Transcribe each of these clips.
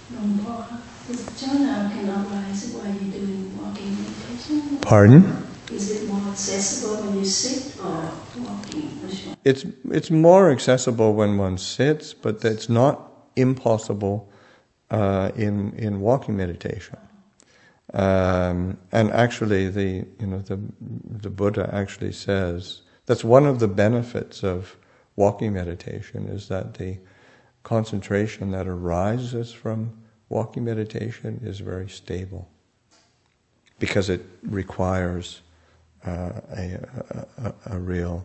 Jhana cannot rise while you're doing walking meditation. Pardon? Is it more accessible when you sit or walking? It's more accessible when one sits, but it's not impossible in walking meditation. And actually, the Buddha actually says that's one of the benefits of walking meditation, is that the concentration that arises from walking meditation is very stable, because it requires a real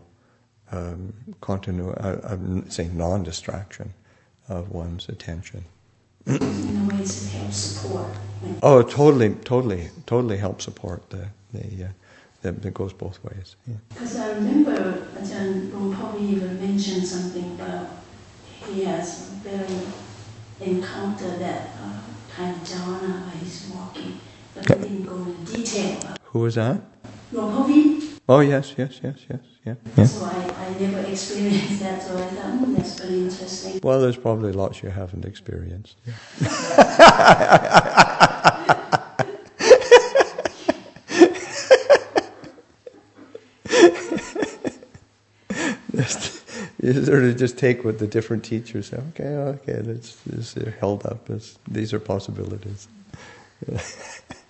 say non-distraction of one's attention. In a way, it helps support. Oh, totally helps support. That goes both ways. Because I remember Ajahn Rumpo even mentioned something about he has very encountered that kind of jhana while he's walking, but he didn't go into detail. Who was that? Rumpo. Oh yes. Yeah. So I never experienced that, so I thought, that's very interesting. Well, there's probably lots you haven't experienced. You sort of just take what the different teachers say. Okay, this is held up as these are possibilities.